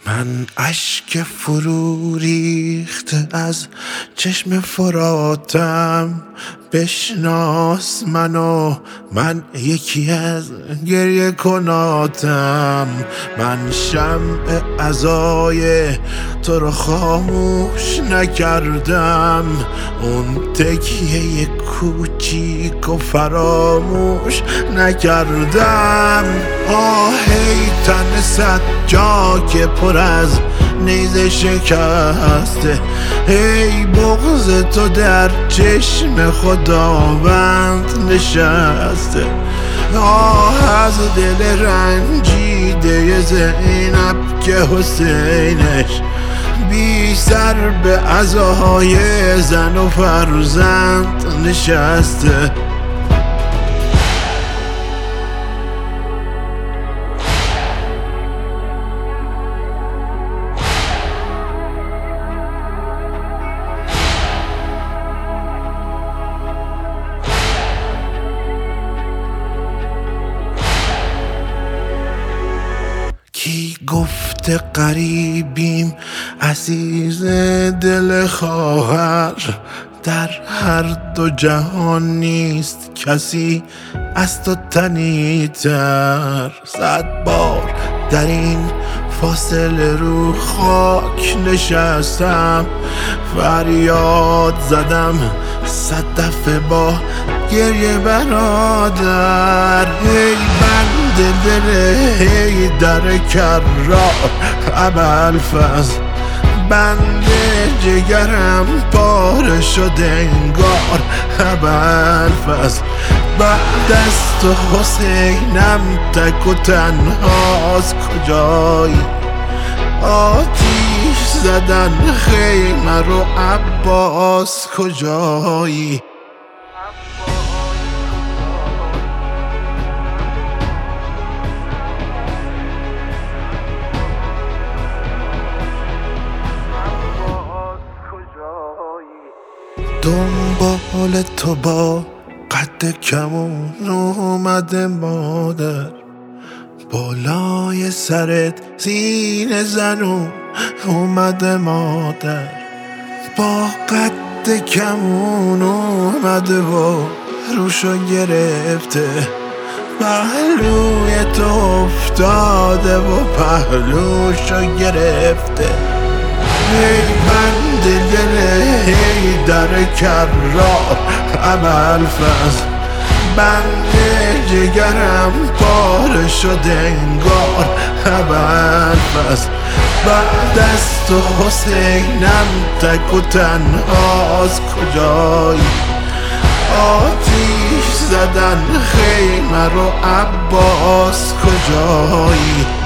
من اشک فرو ریخته از چشم فراتم، بشناس منو، من یکی از گریه کناتم. من شمع عزای تو رو خاموش نکردم، اون تکیه کوچیک و فراموش نکردم. آهی تن صد جا که پر از نیزه شکسته، ای بغض تو در چشم خداوند نشسته. آه از دل رنجیده زینب که حسینش بی سر به عزای زن و فرزند نشسته. کی گفته غریبیم عزیز دل خواهر، در هر دو جهان نیست کسی از تو تنی‌تر. 100 بار در این فاصله رو خاک نشستم، فریاد زدم 100 دفعه با گریه برادر. ای بند دل ای در کرار ابوالفضل، بند جگرم پاره شده انگار ابوالفضل. بعد از تو حسینم تک و تنهاست کجایی، آتیش زدن خیمه رو عباس کجایی. دنبال تو با قد کمون اومده مادر، بالای سرت سینه زنون اومده مادر. با قد کمون اومده و روشو گرفته، پهلوی تو افتاده و پهلوشو گرفته. ای بند دل ای در کرار ابوالفضل، بند جگرم پاره شده انگار ابوالفضل. بعد از تو حسینم تک و تنهاست کجایی، آتیش زدن خیمه رو عباس کجایی.